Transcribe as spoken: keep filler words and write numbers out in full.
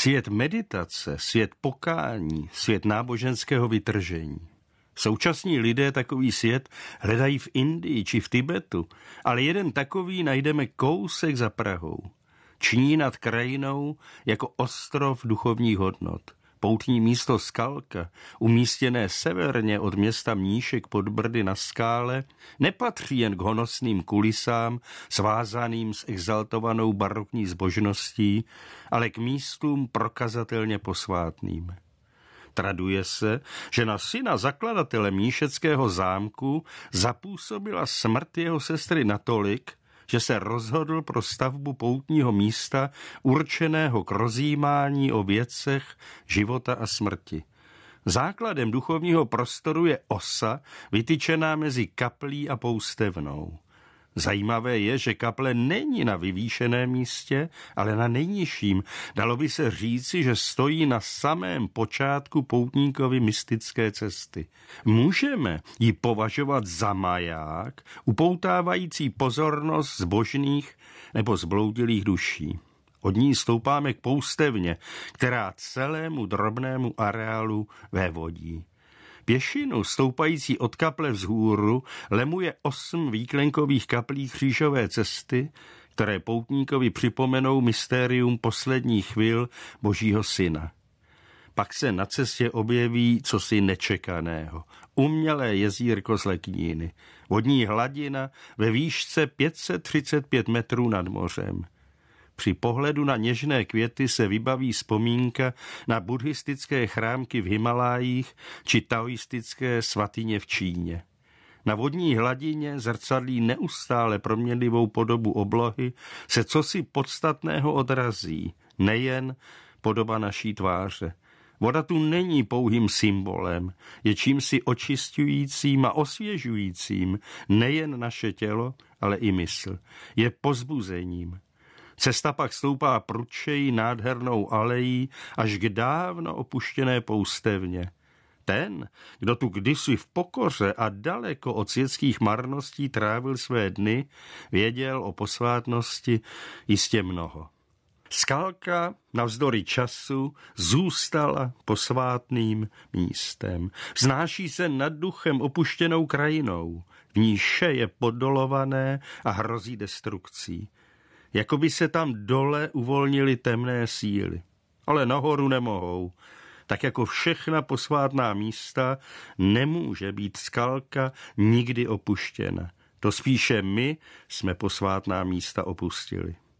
Svět meditace, svět pokání, svět náboženského vytržení. Současní lidé takový svět hledají v Indii či v Tibetu, ale jeden takový najdeme kousek za Prahou. Ční nad krajinou jako ostrov duchovních hodnot. Poutní místo Skalka, umístěné severně od města Mníšek pod Brdy na Skále, nepatří jen k honosným kulisám svázaným s exaltovanou barokní zbožností, ale k místům prokazatelně posvátným. Traduje se, že na syna zakladatele Mníšeckého zámku zapůsobila smrt jeho sestry natolik, že se rozhodl pro stavbu poutního místa určeného k rozjímání o věcech života a smrti. Základem duchovního prostoru je osa, vytyčená mezi kaplí a poustevnou. Zajímavé je, že kaple není na vyvýšeném místě, ale na nejnižším. Dalo by se říci, že stojí na samém počátku poutníkovy mystické cesty. Můžeme ji považovat za maják, upoutávající pozornost zbožných nebo zbloudilých duší. Od ní stoupáme k poustevně, která celému drobnému areálu vévodí. Pěšinu stoupající od kaple vzhůru lemuje osm výklenkových kaplí křížové cesty, které poutníkovi připomenou mystérium posledních chvil Božího syna. Pak se na cestě objeví cosi nečekaného. Umělé jezírko z lekníny. Vodní hladina ve výšce pět set třicet pět metrů nad mořem. Při pohledu na něžné květy se vybaví vzpomínka na buddhistické chrámky v Himalájích či taoistické svatyně v Číně. Na vodní hladině zrcadlí neustále proměnlivou podobu oblohy se cosi podstatného odrazí, nejen podoba naší tváře. Voda tu není pouhým symbolem, je čímsi očišťujícím a osvěžujícím nejen naše tělo, ale i mysl. Je povzbuzením. Cesta pak stoupá prudčeji nádhernou alejí až k dávno opuštěné poustevně. Ten, kdo tu kdysi v pokoře a daleko od světských marností trávil své dny, věděl o posvátnosti jistě mnoho. Skalka navzdory času zůstala posvátným místem. Vznáší se nad duchem opuštěnou krajinou. V ní vše je podolované a hrozí destrukcí. Jakoby se tam dole uvolnily temné síly. Ale nahoru nemohou. Tak jako všechna posvátná místa nemůže být Skalka nikdy opuštěna. To spíše my jsme posvátná místa opustili.